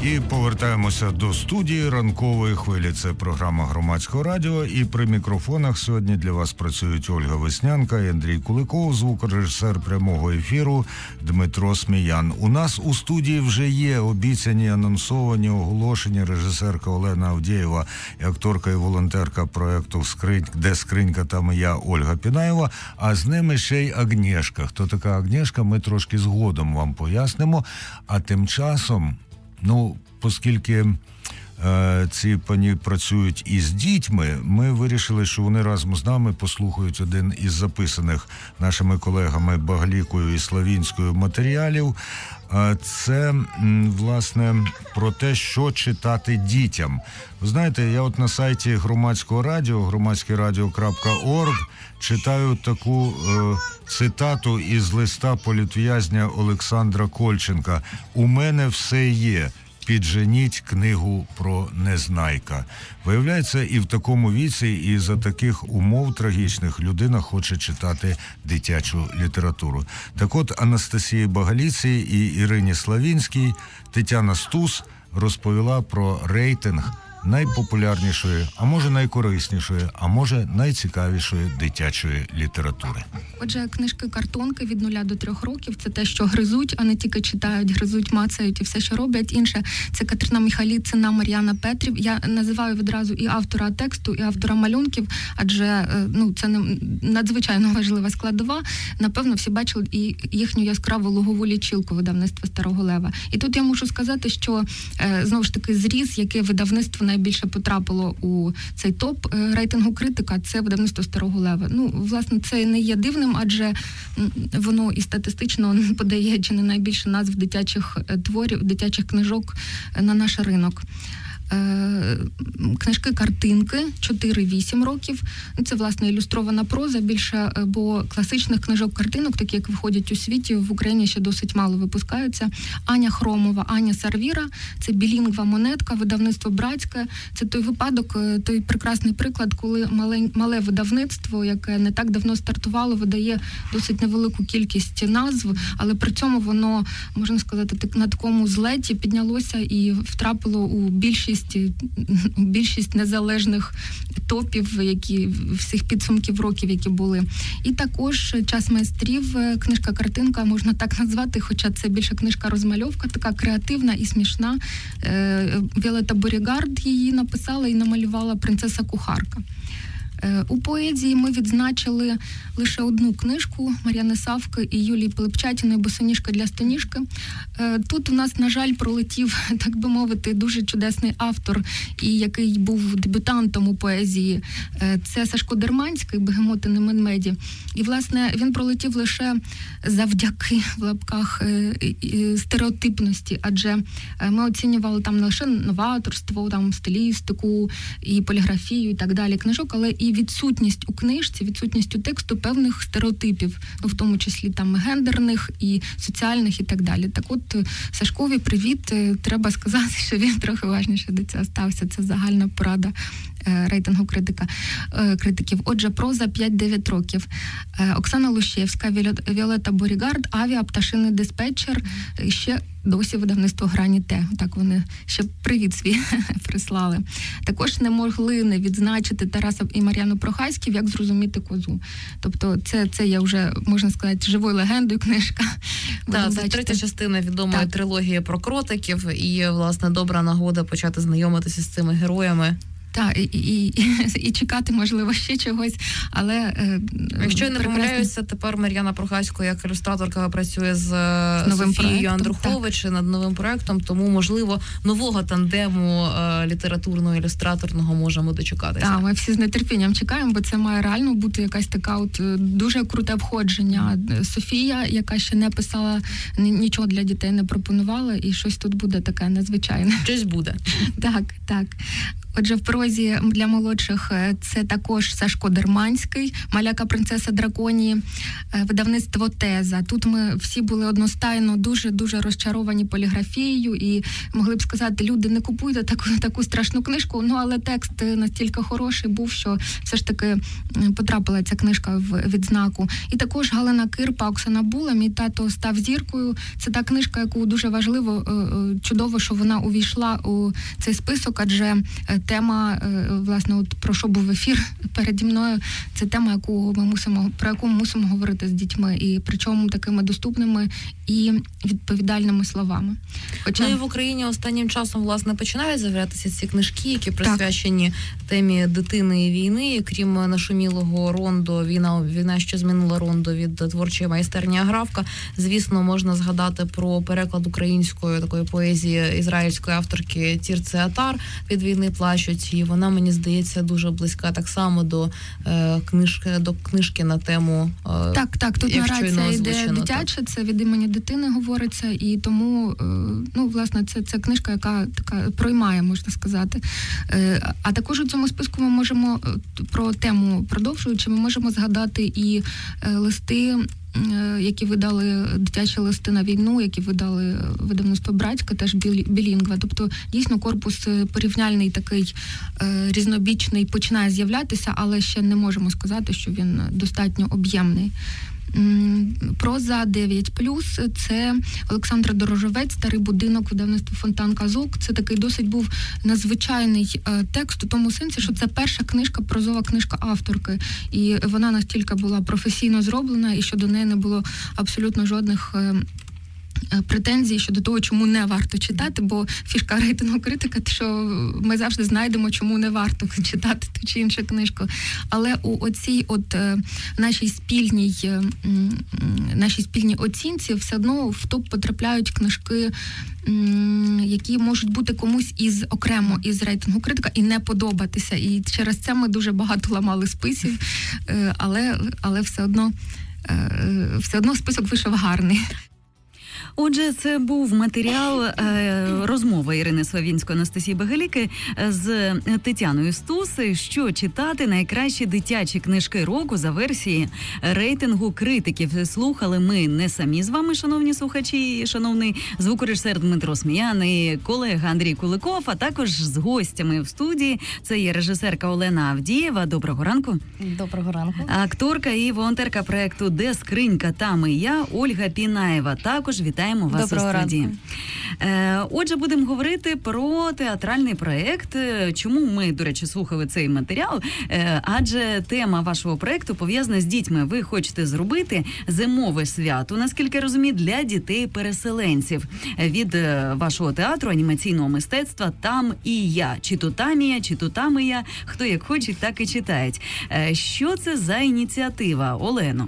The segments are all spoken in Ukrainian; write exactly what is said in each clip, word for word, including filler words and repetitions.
І повертаємося до студії ранкової хвилі. Це програма Громадського радіо. І при мікрофонах сьогодні для вас працюють Ольга Веснянка і Андрій Куликов, звукорежисер прямого ефіру Дмитро Сміян. У нас у студії вже є обіцяні, анонсовані, оголошені режисерка Олена Авдєєва і акторка і волонтерка проєкту «Скринь», «Де скринька, там і я» Ольга Пінаєва, а з ними ще й Агнєшка. Хто така Агнєшка, ми трошки згодом вам пояснимо. А тим часом, ну, оскільки е, ці пані працюють із дітьми, ми вирішили, що вони разом з нами послухають один із записаних нашими колегами Баглікою і Славінською матеріалів. Е, це, м, власне, про те, що читати дітям. Ви знаєте, я от на сайті Громадського радіо, громадське радіо крапка орг, читаю таку е, цитату із листа політв'язня Олександра Кольченка. «У мене все є. Підженіть книгу про Незнайка». Виявляється, і в такому віці, і за таких умов трагічних людина хоче читати дитячу літературу. Так от Анастасії Багаліці і Ірині Славінській Тетяна Стус розповіла про рейтинг найпопулярнішої, а може найкориснішої, а може найцікавішої дитячої літератури. Отже, книжки-картонки від нуля до трьох років – це те, що гризуть, а не тільки читають, гризуть, мацають і все, що роблять. Інше – це Катерина Міхаліцина, Мар'яна Петрів. Я називаю відразу і автора тексту, і автора малюнків, адже ну, це надзвичайно важлива складова. Напевно, всі бачили і їхню яскраву лугову лічилку видавництва Старого Лева. І тут я мушу сказати, що, знову ж таки, зріз, яке видавництво найбільше потрапило у цей топ рейтингу критика, це видавництво Старого Лева. Ну, власне, це не є дивним, адже воно і статистично подає чи не найбільше назв дитячих творів, дитячих книжок на наш ринок. Книжки-картинки чотири-вісім років. Це, власне, ілюстрована проза більше, бо класичних книжок-картинок, такі, як виходять у світі, в Україні ще досить мало випускаються. Аня Хромова, Аня Сарвіра, це білінгва монетка, видавництво братське. Це той випадок, той прекрасний приклад, коли мале, мале видавництво, яке не так давно стартувало, видає досить невелику кількість назв, але при цьому воно, можна сказати, на такому злеті піднялося і втрапило у більшість більшість незалежних топів, які всіх підсумків років, які були. І також «Час майстрів», книжка-картинка, можна так назвати, хоча це більше книжка-розмальовка, така креативна і смішна. Віолетта Борігард її написала і намалювала «Принцеса-кухарка». У поезії ми відзначили лише одну книжку Мар'яни Савки і Юлії Пилипчатіної «Босоніжка для стоніжки». Тут у нас, на жаль, пролетів, так би мовити, дуже чудесний автор, і який був дебютантом у поезії. Це Сашко Дерманський, «Бегемоти не медмеді». І, власне, він пролетів лише завдяки, в лапках, стереотипності, адже ми оцінювали там не лише новаторство, там стилістику і поліграфію і так далі книжок, але і відсутність у книжці, відсутність у тексту певних стереотипів, ну, в тому числі там гендерних і соціальних і так далі. Так от, Сашкові привіт, треба сказати, що він трохи важніше до цього стався. Це загальна порада рейтингу критика, критиків. Отже, проза п'ять-дев'ять років. Оксана Лущевська, Віолетта Борігард, Авіа, Пташиний диспетчер, ще досі видавництво «Грані Те». Так вони ще привіт свій прислали. Також не могли не відзначити Тараса і Мар'яну Прохаськів, «Як зрозуміти козу». Тобто це, це є вже, можна сказати, живою легендою книжка. Так, це третя частина відомої так. трилогії про кротиків і, власне, добра нагода почати знайомитися з цими героями. Так, і, і, і, і чекати, можливо, ще чогось, але... Е, Якщо я не помиляюся, тепер Мар'яна Прохасько як ілюстраторка працює з, з новим Софією Андрухович над новим проєктом, тому, можливо, нового тандему е, літературно-ілюстраторного можемо дочекатися. Так, ми всі з нетерпінням чекаємо, бо це має реально бути якась така от дуже круте входження. Софія, яка ще не писала, нічого для дітей не пропонувала, і щось тут буде таке незвичайне. Щось буде. Так, так. Отже, в прозі для молодших це також Сашко Дерманський, «Маляка принцеса драконії», видавництво «Теза». Тут ми всі були одностайно дуже-дуже розчаровані поліграфією і могли б сказати, люди, не купуйте таку, таку страшну книжку, ну але текст настільки хороший був, що все ж таки потрапила ця книжка в відзнаку. І також Галина Кирпа, Оксана Була, «Мій тато став зіркою». Це та книжка, яку дуже важливо, чудово, що вона увійшла у цей список, адже тема, власне, от про що був ефір переді мною, це тема, яку ми мусимо, про яку ми мусимо говорити з дітьми, і причому такими доступними і відповідальними словами. Хоча... Ну і в Україні останнім часом, власне, починають з'являтися ці книжки, які присвячені так. темі дитини і війни, крім нашумілого Рондо, війна, війна, що змінила Рондо від творчої майстерні Аграфка. Звісно, можна згадати про переклад української такої поезії ізраїльської авторки Тірци Атар «Від війни плачуть», і вона, мені здається, дуже близька так само до е, книжки, до книжки на тему е, Так, так, тут нарація йде дитяча, це від імені дитини говориться, і тому, е, ну, власне, це, це книжка, яка така проймає, можна сказати. Е, а також у цьому списку ми можемо, про тему продовжуючи, ми можемо згадати і е, листи, які видали дитячі листи на війну, які видали видавництво «Братська», теж білінгва. Тобто, дійсно, корпус порівняльний такий е, різнобічний починає з'являтися, але ще не можемо сказати, що він достатньо об'ємний. Проза дев'ять плюс, це Олександра Дорожовець, «Старий будинок», видавництво «Фонтан казок». Це такий досить був надзвичайний е, текст у тому сенсі, що це перша книжка, прозова книжка авторки. І вона настільки була професійно зроблена, і що до неї не було абсолютно жодних е, претензій щодо того, чому не варто читати, бо фішка рейтингу критика, що ми завжди знайдемо, чому не варто читати ту чи іншу книжку. Але у оцій от е, нашій спільній е, нашій спільній оцінці все одно в топ потрапляють книжки, е, які можуть бути комусь із окремо із рейтингу критика і не подобатися. І через це ми дуже багато ламали списів, е, але, але все одно, е, все одно список вийшов гарний. Отже, це був матеріал е, розмови Ірини Славінської, Анастасії Багаліки з Тетяною Стус, що читати найкращі дитячі книжки року за версії рейтингу критиків. Слухали ми не самі з вами, шановні слухачі, шановний звукорежисер Дмитро Сміян і колега Андрій Куликов, а також з гостями в студії. Це є режисерка Олена Авдієва. Доброго ранку. Доброго ранку. Акторка і волонтерка проекту «Де скринька, там і я» Ольга Пінаєва. Також вітаємо вас Доброго у студії. Ранку. Отже, будемо говорити про театральний проєкт. Чому ми, до речі, слухали цей матеріал? Адже тема вашого проєкту пов'язана з дітьми. Ви хочете зробити зимове свято, наскільки я розумію, для дітей-переселенців. Від вашого театру анімаційного мистецтва «Там і я». Чи то Тамія, чи то Тамія. Хто як хоче, так і читають. Що це за ініціатива, Олено?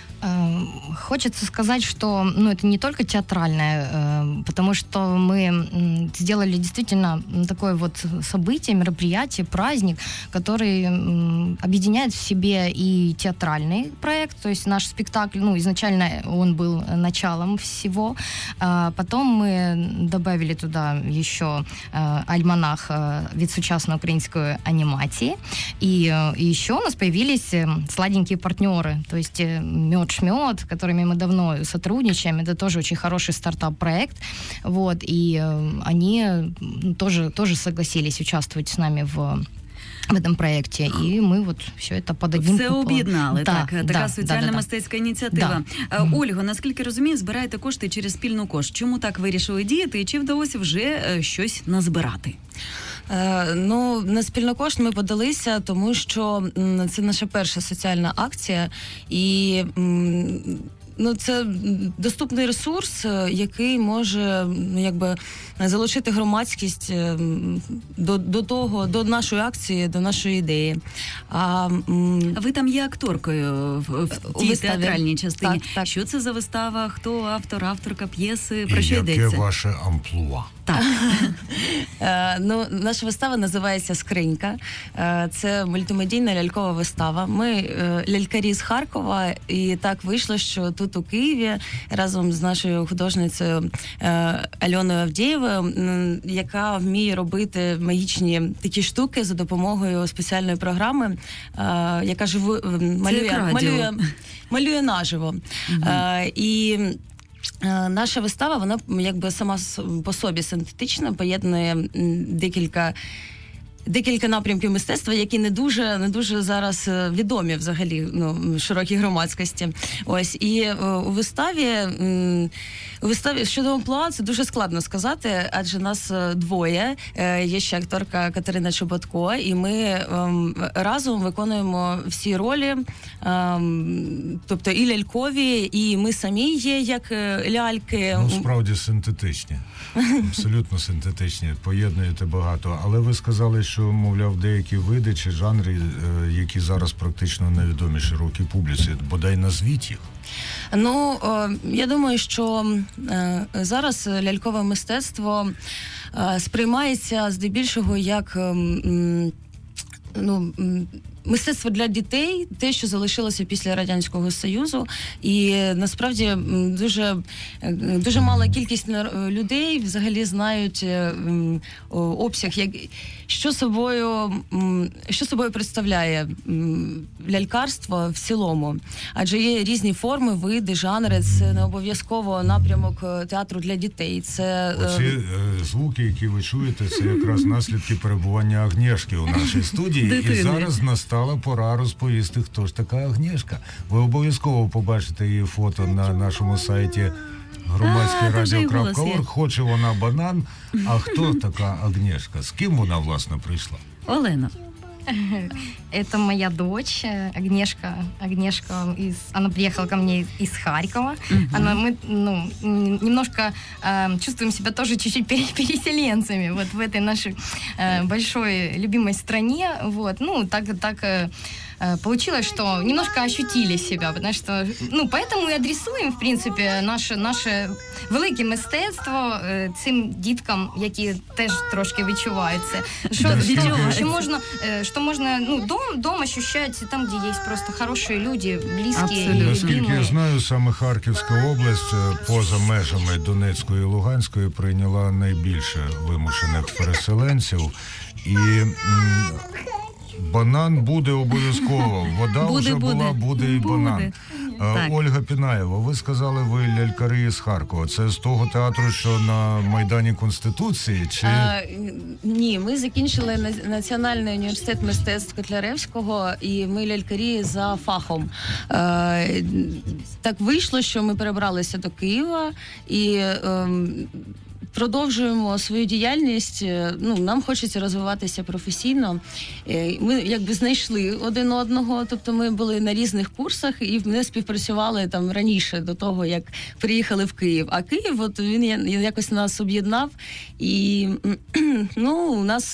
Хочется сказать, что ну, это не только театральное, потому что мы сделали действительно такое вот событие, мероприятие, праздник, который объединяет в себе и театральный проект, то есть наш спектакль, ну, изначально он был началом всего, потом мы добавили туда еще альманах від сучасной украинской анимации, и, и еще у нас появились сладенькие партнеры, то есть Мед Шмет, с которыми мы давно сотрудничаем. Это тоже очень хороший стартап-проект. Вот, и э, они тоже, тоже согласились участвовать с нами в в этом проекте, і ми от все це під одним Все об'єднали, да, так, така да, соціально-мистецька да, ініціатива. Да. Ольго, наскільки розумію, збираєте кошти через спільну кошт. Чому так вирішили діяти і чи вдалося вже щось назбирати? Е, ну, на спільну кошт ми подалися, тому що м, це наша перша соціальна акція, і м, ну, це доступний ресурс, який може, якби, залучити громадськість до, до того, до нашої акції, до нашої ідеї. А ви там є акторкою в, в тій театральній частині. Так, так. Що це за вистава? Хто автор, авторка п'єси? Про і що яке йдеться? Ваше амплуа? Так. Ну, наша вистава називається «Скринька». Це мультимедійна лялькова вистава. Ми лялькарі з Харкова, і так вийшло, що тут тут у Києві разом з нашою художницею Альоною Авдєєвою, яка вміє робити магічні такі штуки за допомогою спеціальної програми, яка живу малює, малює, малює наживо. Mm-hmm. І наша вистава, вона якби сама по собі синтетична, поєднує декілька Декілька напрямків мистецтва, які не дуже, не дуже зараз відомі взагалі, ну, широкій громадськості. Ось, і о, у виставі, м, у виставі щодо амплуа це дуже складно сказати, адже нас двоє. Е, є ще акторка Катерина Чоботко, і ми ем, разом виконуємо всі ролі, ем, тобто і лялькові, і ми самі є як ляльки. Ну, справді синтетичні. Абсолютно синтетичні. Поєднуєте багато. Але ви сказали, що, мовляв, деякі види чи жанри, які зараз практично невідомі широкій публіці, бодай назвіть їх. Ну, я думаю, що зараз лялькове мистецтво сприймається здебільшого як, ну, мистецтво для дітей, те, що залишилося після Радянського Союзу, і насправді дуже, дуже мала кількість людей взагалі знають обсяг, як, що собою, що собою представляє лялькарство в цілому. Адже є різні форми, види, жанри, це не обов'язково напрямок театру для дітей. Це оці е, звуки, які ви чуєте, це якраз наслідки перебування Агнєшки у нашій студії. Дитини. І зараз настала пора розповісти, хто ж така Агнєшка. Ви обов'язково побачите її фото на нашому сайті громадське радіо крапка орг. Хоче вона банан, а хто така Агнєшка? З ким вона, власне, прийшла? Олена. Это моя дочь Агнешка. Агнешка из, она приехала ко мне из Харькова. Uh-huh. Она, мы, ну, немножко э, чувствуем себя тоже чуть-чуть переселенцами вот в этой нашей э, большой любимой стране. Вот, ну так так. Э, Получилось, что немножко ощутили себя, потому что, ну, поэтому і адресуємо, в принципі, наше, наше велике мистецтво цим діткам, які теж трошки відчувають це. Що, що, що можна, що можна, ну, дом, дом ощущать там, де є просто хороші люди, близькі і любимі. Наскільки я знаю, саме Харківська область поза межами Донецької і Луганської прийняла найбільше вимушених переселенців. І м, банан буде обов'язково. Вода буде, вже буде. була, буде і Буде. банан. А, Ольга Пінаєва, ви сказали, ви лялькари з Харкова. Це з того театру, що на Майдані Конституції? Чи... А, ні, ми закінчили Національний університет мистецтв Котляревського, і ми лялькарі за фахом. А, так вийшло, що ми перебралися до Києва і... А, продовжуємо свою діяльність. Ну, нам хочеться розвиватися професійно. Ми якби знайшли один одного, тобто ми були на різних курсах і не співпрацювали там раніше до того, як приїхали в Київ. А Київ, от він якось нас об'єднав, і ну, у нас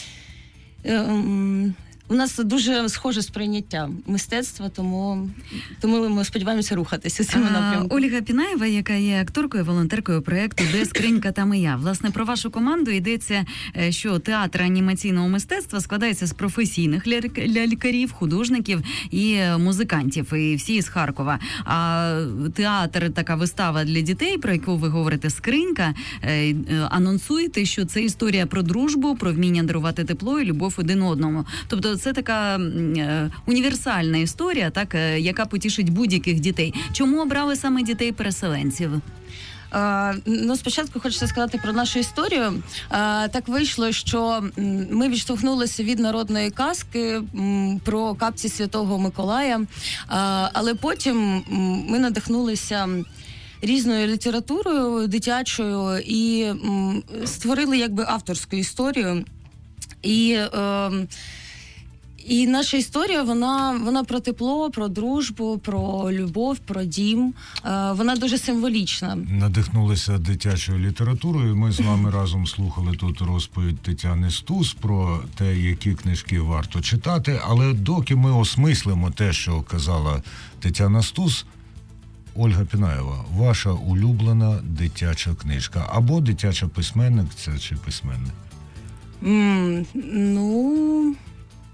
У нас дуже схоже сприйняття мистецтва, тому, тому ми сподіваємося рухатися цим напрямку. Ольга Пінаєва, яка є акторкою, волонтеркою проєкту «Де скринька, там і я». Власне, про вашу команду йдеться, що театр анімаційного мистецтва складається з професійних лялькарів, художників і музикантів, і всі з Харкова. А театр, така вистава для дітей, про яку ви говорите, «Скринька», анонсуєте, що це історія про дружбу, про вміння дарувати тепло і любов один одному. Тобто це така е, універсальна історія, так, е, яка потішить будь-яких дітей. Чому обрали саме дітей-переселенців? Uh, ну, спочатку хочеться сказати про нашу історію. Uh, так вийшло, що ми відштовхнулися від народної казки м, про капці Святого Миколая, uh, але потім ми надихнулися різною літературою дитячою і м, створили якби авторську історію. І е, І наша історія, вона, вона про тепло, про дружбу, про любов, про дім. Е, вона дуже символічна. Надихнулися дитячою літературою. Ми з вами разом слухали тут розповідь Тетяни Стус про те, які книжки варто читати. Але доки ми осмислимо те, що казала Тетяна Стус, Ольга Пінаєва, ваша улюблена дитяча книжка. Або дитяча письменниця чи письменник? Mm, ну...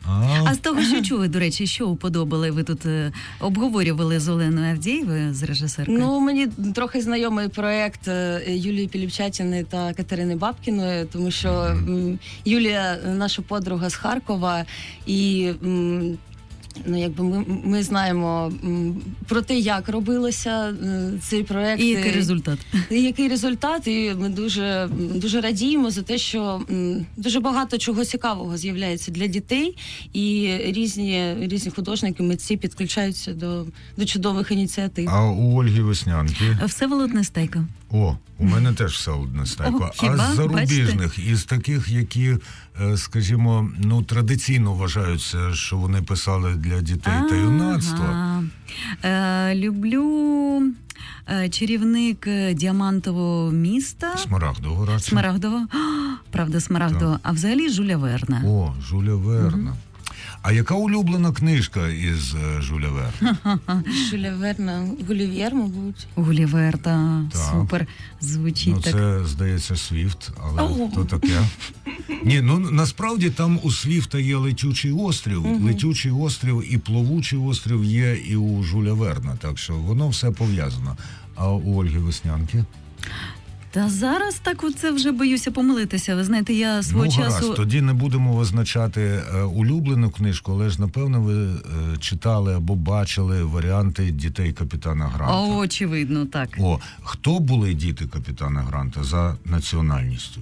А, А з того, що чули, до речі, що уподобали? Ви тут е, обговорювали з Оленою Авдієвою, з режисеркою? Ну, мені трохи знайомий проєкт е, Юлії Піліпчатіни та Катерини Бабкіної, тому що м, Юлія наша подруга з Харкова, і м, ну, якби ми, ми знаємо м, про те, як робилося е, цей проєкт. І який результат? І який результат, і ми дуже, дуже радіємо за те, що м, дуже багато чого цікавого з'являється для дітей, і різні, різні художники, митці підключаються до, до чудових ініціатив. а у Ольги Веснянки? Всеволод Нестайко. О, у мене теж все одне стайко. О, хіба? А з зарубіжних, із таких, які, е, скажімо, ну, традиційно вважаються, що вони писали для дітей та юнацтва. Ага. Е, люблю е, чарівник е, діамантового міста. Смарагдового радше. Смарагдово. Правда, Смарагдово. А взагалі Жюля Верна. О, Жуля Верна. А яка улюблена книжка із е, Жуля Верна? Жюля Верна, Гулів'єр, мабуть. Гулівер, та Так. супер. Звучить Ну, так. це, здається, Свіфт, але Ого. то таке. Ні, ну насправді там у Свіфта є летючий острів. Мгм. Летючий острів і плавучий острів є і у Жуля Верна, так що воно все пов'язано. А у Ольги Веснянки? Та зараз так оце вже боюся помилитися. Ви знаєте, я свого Ну, часу... гаразд, тоді не будемо визначати е, улюблену книжку, але ж, напевно, ви е, читали або бачили варіанти дітей Капітана Гранта. О, очевидно, так. О, хто були діти Капітана Гранта за національністю?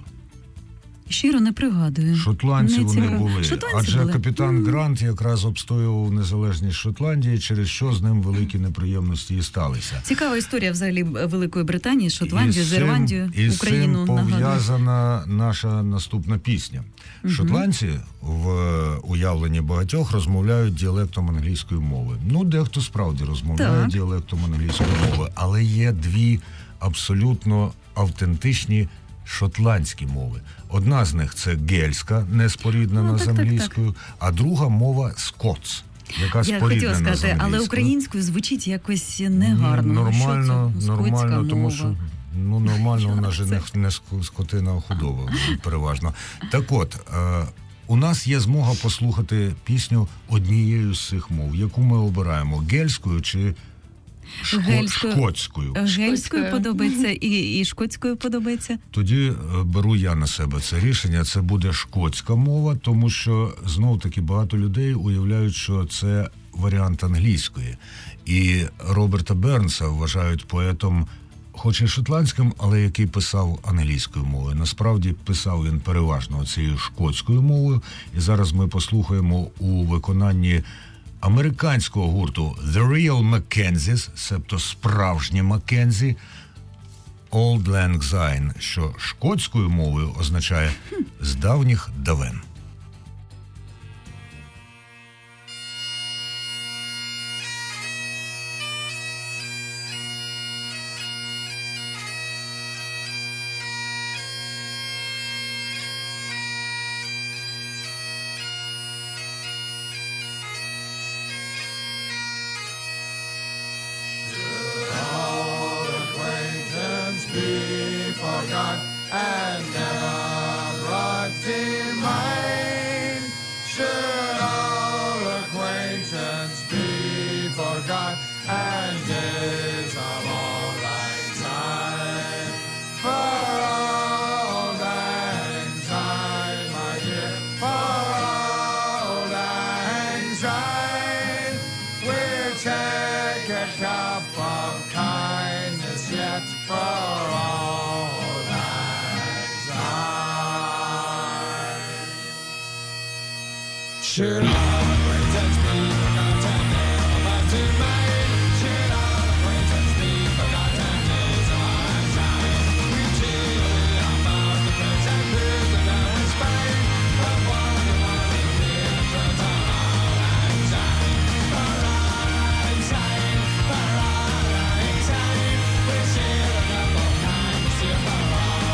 Щиро не пригадую. Шотландці Не вони цікаво. були. Шотландці Адже були? капітан Мгм. Грант якраз обстоював незалежність Шотландії, через що з ним великі неприємності і сталися. Цікава історія взагалі Великої Британії, Шотландії, І з з цим- Ірландією, і з Україну цим нагадую. пов'язана наша наступна пісня. Мгм. Шотландці в уявленні багатьох розмовляють діалектом англійської мови. Ну, дехто справді розмовляє Так. діалектом англійської мови, але є дві абсолютно автентичні шотландські мови. Одна з них це гельська, не споріднена Ну, з так, так, англійською, а друга мова скотс, яка Я споріднена хотіла з сказати, англійською. але українською звучить якось негарно. Ні, нормально, Ну, що це? нормально, Скотська тому мова. що ну нормально, вона Як ж це? не, не ск- скотина, а худоба переважно. Так от, е, у нас є змога послухати пісню однією з цих мов, яку ми обираємо, гельською чи шко- Гельською. шкотською. Гельською Шкотською. подобається і, і шкотською подобається. Тоді е, беру я на себе це рішення. Це буде шкотська мова, тому що знов таки багато людей уявляють, що це варіант англійської. І Роберта Бернса вважають поетом, хоч і шотландським, але який писав англійською мовою. Насправді писав він переважно цією шкотською мовою. І зараз ми послухаємо у виконанні американського гурту The Real Mackenzies, себто справжні Маккензі, Old Lang Syne, що шкотською мовою означає «з давніх давен».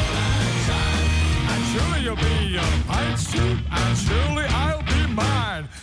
And surely you'll be a pint soup, and surely I'll be mine.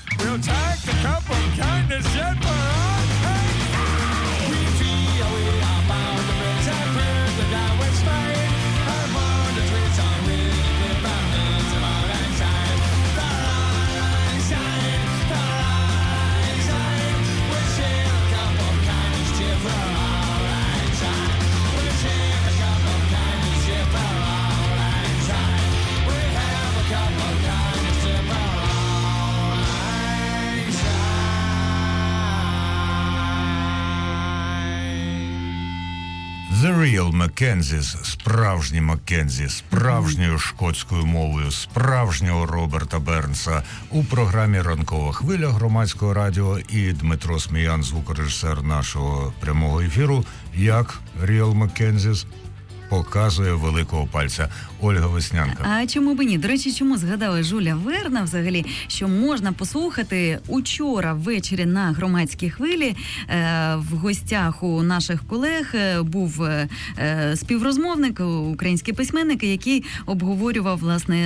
The Real Mackenzies, справжні Маккензі, справжньою шкотською мовою, справжнього Роберта Бернса у програмі «Ранкова хвиля» Громадського радіо і Дмитро Сміян, звукорежисер нашого прямого ефіру, як Real Mackenzies показує великого пальця. Ольга Веснянка. А чому б ні? До речі, чому згадала Жуля Верна взагалі, що можна послухати учора ввечері на Громадській хвилі. Е, в гостях у наших колег був е, співрозмовник, український письменник, який обговорював, власне,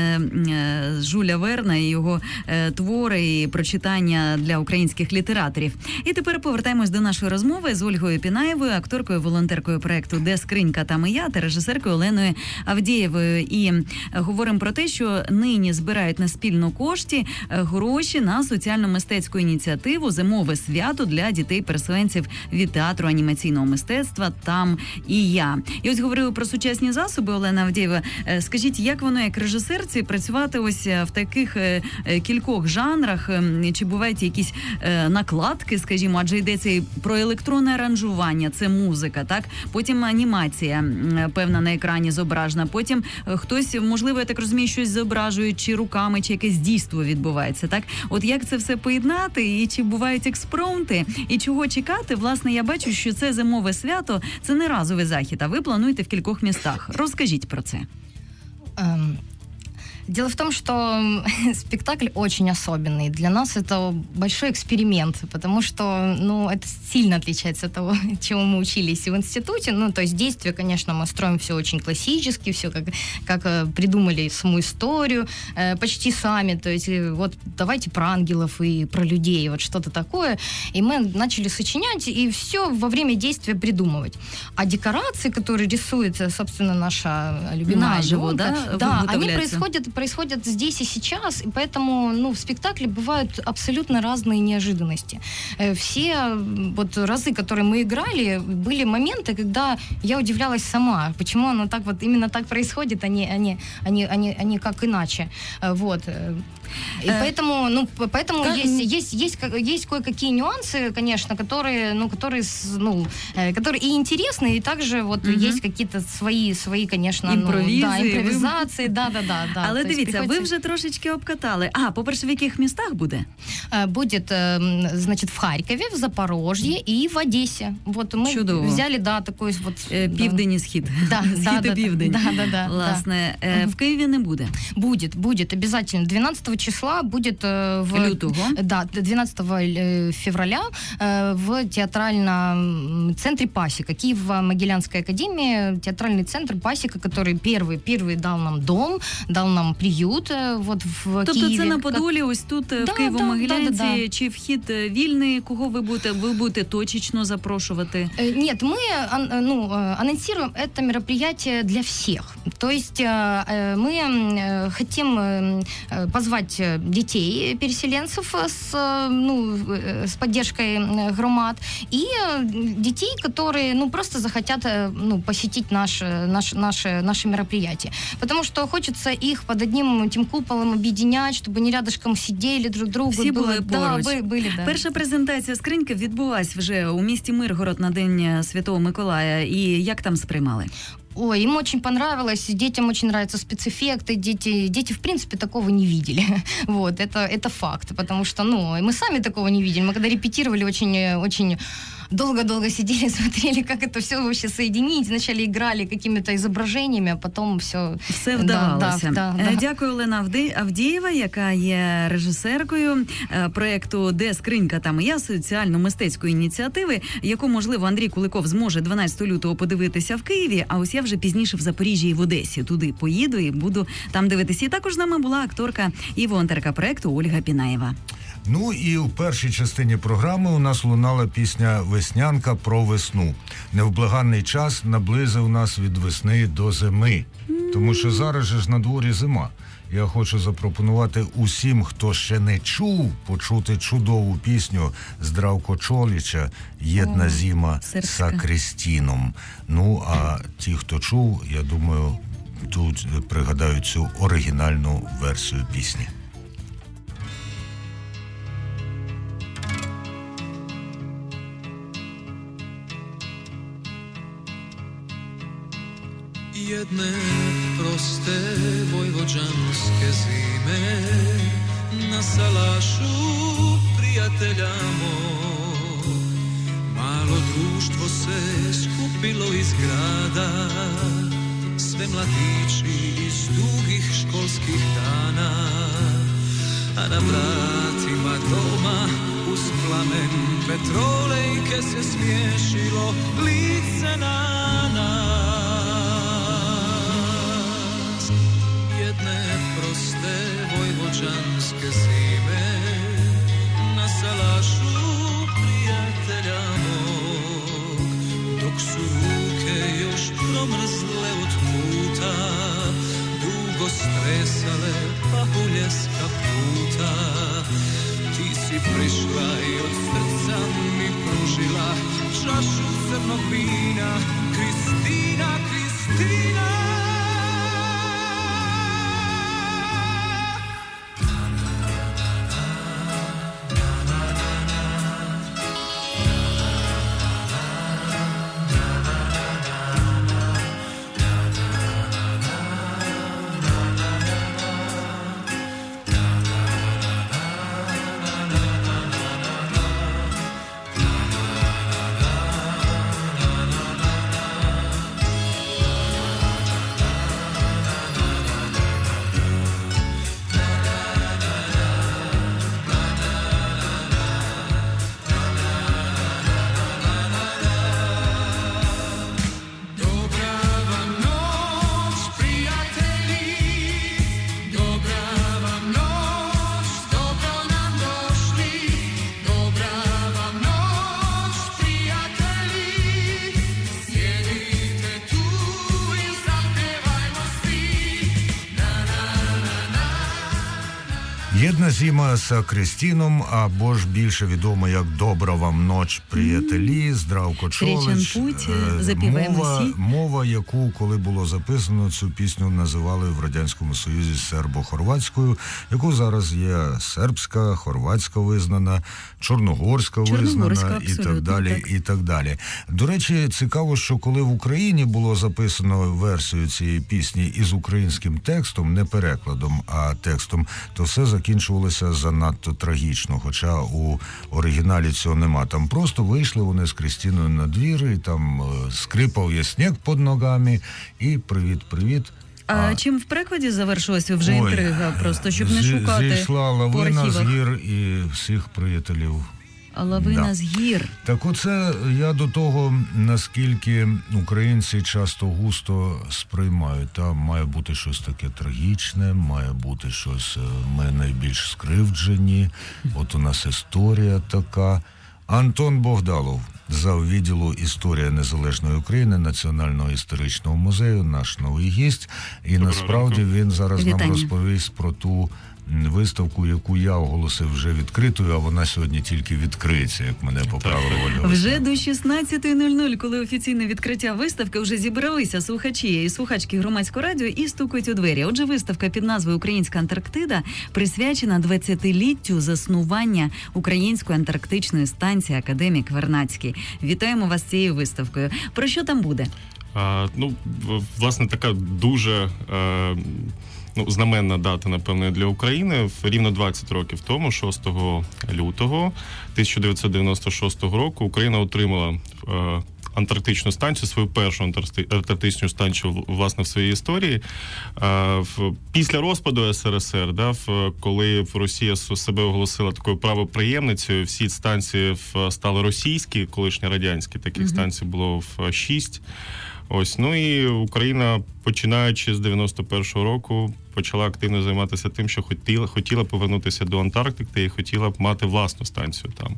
е, Жуля Верна і його е, твори і прочитання для українських літераторів. І тепер повертаємось до нашої розмови з Ольгою Пінаєвою, акторкою, волонтеркою проекту «Де скринька, там і я» та режисеркою Оленою Авдєєвою. І говоримо про те, що нині збирають на спільну кошті гроші на соціально-мистецьку ініціативу «Зимове свято» для дітей-переселенців від театру анімаційного мистецтва «Там і я». І ось говорили про сучасні засоби, Олена Авдєєва. Скажіть, як воно, як режисерці, працювати ось в таких кількох жанрах? Чи бувають якісь накладки, скажімо, адже йдеться і про електронне аранжування, це музика, так? Потім анімація певна на екрані зображена, потім хтось, можливо, я так розумію, щось зображує, чи руками, чи якесь дійство відбувається, так? От як це все поєднати, і чи бувають експромти, і чого чекати? Власне, я бачу, що це зимове свято, це не разовий захід, а ви плануєте в кількох містах. Розкажіть про це. Um... Дело в том, что спектакль очень особенный. Для нас это большой эксперимент, потому что, ну, это сильно отличается от того, чему мы учились в институте. Ну, то есть действие, конечно, мы строим все очень классически, все как, как придумали саму историю, почти сами. То есть вот давайте про ангелов и про людей, вот что-то такое. И мы начали сочинять, и все во время действия придумывать. А декорации, которые рисует, собственно, наша любимая Наживо, Аленка, да, да, они происходят происходят здесь и сейчас, и поэтому, ну, в спектакле бывают абсолютно разные неожиданности. Все вот разы, которые мы играли, были моменты, когда я удивлялась сама, почему оно так вот именно так происходит, а не, а не, а не, а не, а не как иначе. Вот. И э, поэтому, ну, поэтому как... есть, есть, есть, есть кое-какие нюансы, конечно, которые, ну, которые, ну, которые и интересные, и также вот угу. есть какие-то свои, свои, конечно, Імпровізи, ну, да, імпровізації, да, да, да, да. Але дивіться, приходится... ви вже трошечки обкатали. А, по-перше, в яких містах буде? Будет, значит, в Харькове, в Запорожье и в Одессе. Вот мы Чудово. Взяли, да, такой вот... Південь і схід. Да, схід да, і да, південь. Да, да, да. Власне, да. в Києві не буде? Будет, будет, обязательно. двенадцатого числа будет в... Лютого? Да, двенадцатого февраля в театральном центре «Пасека». Киево-Могилянская академия, театральный центр «Пасека», который первый, первый дал нам дом, дал нам приют вот в тобто Киеве. Тобто це на Подолі, ось тут, да, в Києво-Могилянці, да, да, да. Чи вхід вільний? Кого ви будете, ви будете точечно запрошувати? Нет, мы ну, анонсируем это мероприятие для всех. То есть мы хотим позвать детей, переселенцев с, ну, с поддержкой громад и детей, которые, ну, просто захотят, ну, посетить наше, наше, наше, наше мероприятие. Потому что хочется их под одним этим куполом объединять, чтобы они рядышком сидели друг другу. Всі були было, поруч. Да, были, да. Перша презентація скриньки відбулась вже у місті Миргород на День Святого Миколая. І як там сприймали? Ой, им очень понравилось, детям очень нравятся спецэффекты, дети, дети в принципе такого не видели, вот, это, это факт, потому что, ну, мы сами такого не видели, мы когда репетировали, очень, очень долго-долго сидели, смотрели, как это все вообще соединить, вначале играли какими-то изображениями, а потом все... Все вдавалося. Да, да, да. Дякую, Олена Авдєєва, яка є режисеркою проєкту «Де скринька, там і я», соціально-мистецької ініціативи, яку, можливо, Андрій Куликов зможе дванадцятого лютого подивитися в Києві, а ось я вже пізніше в Запоріжжі і в Одесі. Туди поїду і буду там дивитися. І також з нами була акторка і волонтерка проєкту Ольга Пінаєва. Ну і в першій частині програми у нас лунала пісня «Веснянка» про весну. Невблаганний час наблизив нас від весни до зими. Тому що зараз же ж на дворі зима. Я хочу запропонувати усім, хто ще не чув, почути чудову пісню Здравко Чоліча «Єдна зима са Крістіном». Ну, а ті, хто чув, я думаю, тут пригадають цю оригінальну версію пісні. jedne proste vojvođanske zime na salašu prijatelja mog. Malo društvo se skupilo iz grada, sve mladići iz dugih školskih dana, a na vratima doma uz plamen petrolejke se smiješilo lice na nas. Jedne proste vojvođanske zime na salašu prijatelja mog, dok su ruke još promrzle od puta, dugo stresale pahulje s kaputa, ti si prišla i od srca mi pružila čašu crnog vina. Kristina, Kristina. Єдна зима з Крістіном, або ж більше відомо як «Добра вам ноч, приятелі», Здравко Чолич. Мова, мова, яку, коли було записано, цю пісню називали в Радянському Союзі сербо-хорватською, яку зараз є сербська, хорватська визнана, чорногорська, чорногорська визнана і так далі, так. і так далі. До речі, цікаво, що коли в Україні було записано версію цієї пісні із українським текстом, не перекладом, а текстом, то все закінчувалося занадто трагічно, хоча у оригіналі цього нема. Там просто вийшли вони з Крістіною на двір, і там скрипав є сніг під ногами, і привіт-привіт. А, а чим в перекладі завершилася вже ой, інтрига, просто щоб не шукати зійшла лавина з гір і всіх приятелів. А лавина да. з гір. Так оце я до того, наскільки українці часто густо сприймають. Там має бути щось таке трагічне, має бути щось, ми найбільш скривджені, от у нас історія така. Антон Богдалов, заввідділу «Історія незалежної України» Національного історичного музею, наш новий гість. І Доброго насправді ранку. Він зараз Вітання. нам розповість про ту виставку, яку я оголосив вже відкритою, а вона сьогодні тільки відкриється, як мене поправила Ольга. Вже до шістнадцятої нуль нуль, коли офіційне відкриття виставки, вже зібралися слухачі і слухачки Громадського радіо і стукають у двері. Отже, виставка під назвою «Українська Антарктида» присвячена двадцятиліттю заснування Української антарктичної станції «Академік Вернадський». Вітаємо вас з цією виставкою. Про що там буде? А, ну, власне, така дуже... А... Ну, знаменна дата, напевно, для України. Рівно двадцять років тому, шостого лютого тисяча дев'ятсот дев'яносто шостого року, Україна отримала е, антарктичну станцію, свою першу антарктичну станцію, власне, в своїй історії. Е, в, після розпаду ес ер ес ер, да, в, коли Росія себе оголосила такою правоприємницею, всі станції в, стали російські, колишні радянські, таких mm-hmm. станцій було в шість. Ось, ну і Україна, починаючи з дев'яносто першого року, почала активно займатися тим, що хотіла, хотіла повернутися до Антарктики і хотіла б мати власну станцію там.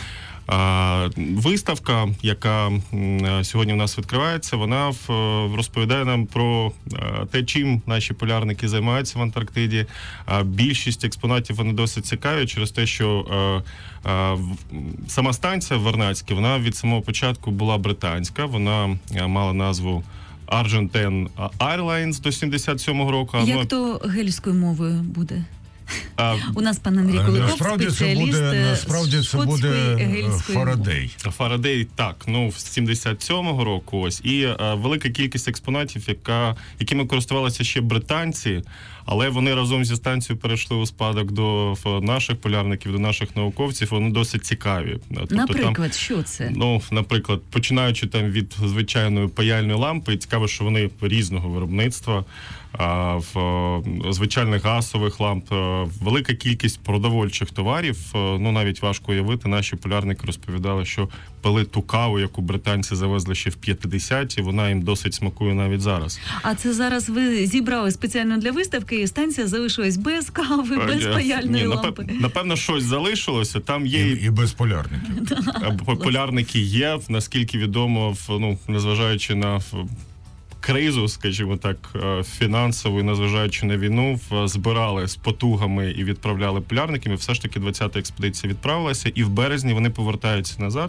А, виставка, яка м, сьогодні у нас відкривається, вона в, розповідає нам про а, те, чим наші полярники займаються в Антарктиді. А, більшість експонатів вони досить цікаві через те, що а, а, сама станція Вернадська, вона від самого початку була британська, вона а, мала назву Argentine Airlines до сімдесят сьомого року. Як ну, то гельською мовою буде? А, У нас пан Андрій Куликов, Насправді це спеціаліст буде, е, насправді це шкотської, буде егельської Фарадей. Фарадей, так, ну, з сімдесят сьомого року ось. І е, велика кількість експонатів, яка, якими користувалися ще британці, але вони разом зі станцією перейшли у спадок до в, наших полярників, до наших науковців, вони досить цікаві. Тобто, Наприклад, там, що це? ну, наприклад, починаючи там від звичайної паяльної лампи, цікаво, що вони різного виробництва, а, в е, звичайних газових ламп, е, велика кількість продовольчих товарів, е, ну, навіть важко уявити, наші полярники розповідали, що пили ту каву, яку британці завезли ще в п'ятдесяті, вона їм досить смакує навіть зараз. А це зараз ви зібрали спеціально для виставки, і станція залишилась без кави, без Е, паяльної ні, лампи. напев- Напевно, щось залишилося. Там є І, і без полярників. е, полярники є, наскільки відомо, в, ну, незважаючи на в, кризу, скажімо так, е, фінансову, і незважаючи на війну, в, збирали з потугами і відправляли полярників. І все ж таки двадцята експедиція відправилася, і в березні вони повертаються назад.